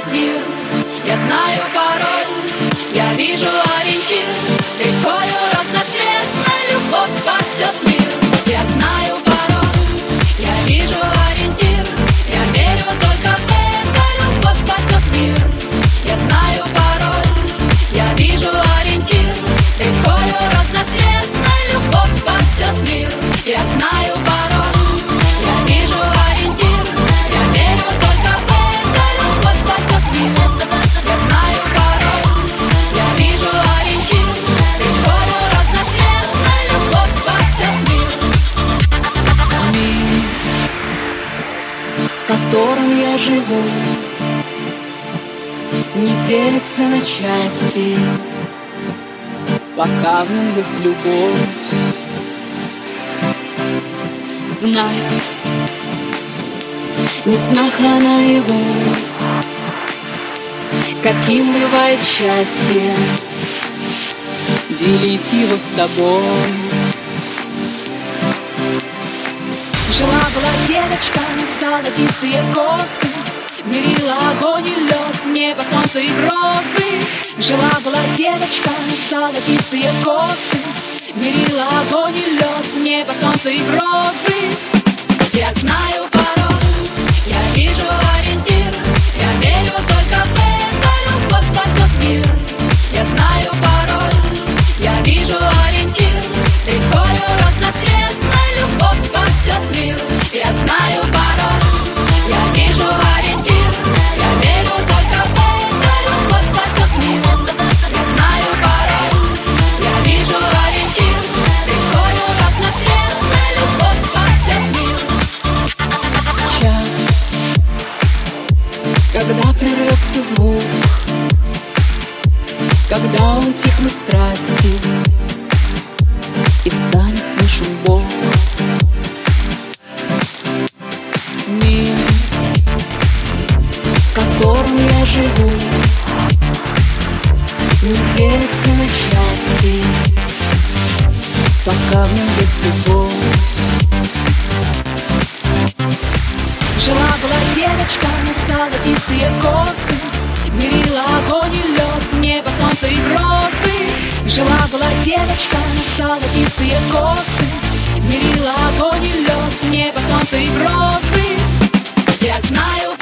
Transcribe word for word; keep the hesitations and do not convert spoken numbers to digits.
мир. Я знаю пароль, я вижу ориентир. Рекою разноцветной любовь спасет мир. Я знаю пароль, я вижу ориентир. Я верю только в это, любовь спасет мир. Я знаю пароль, я вижу ориентир. Рекою разноцветной любовь спасет мир. Я знаю пароль, я вижу ориентир. Я верю только в это, любовь спасет мир. Я знаю пароль, я вижу ориентир. Рекою разноцветной любовь спасет мир. Мир, в котором я живу, не делится на части, пока в нем есть любовь. Знать не в снах, а наяву, каким бывает счастье, делить его с тобой. Жила-была девочка, золотистые косы, мерила огонь и лед, небо, солнце и грозы. Жила-была девочка, золотистые косы, мерила огонь и лед, небо, солнце и грозы. Я знаю пароль, я вижу ориентир. Я верю только в это, любовь спасет мир. Я знаю пароль, я вижу ориентир. Рекою разноцветной любовь спасет мир. Я знаю пароль, я вижу ориентир. Я верю только в это, любовь спасет мир. Я знаю пароль, я вижу ориентир. Рекою разноцветной любовь спасет мир. Час, когда прервется звук, когда утихнут страсти и станет слышен Бог. Мир, в котором я живу, не делится на части, пока в нем есть любовь. Жила-была девочка, золотистые косы, мерила огонь и лед, небо, солнце и грозы. Жила-была девочка, золотистые косы, мерила огонь и лед, небо, солнце и грозы. Я знаю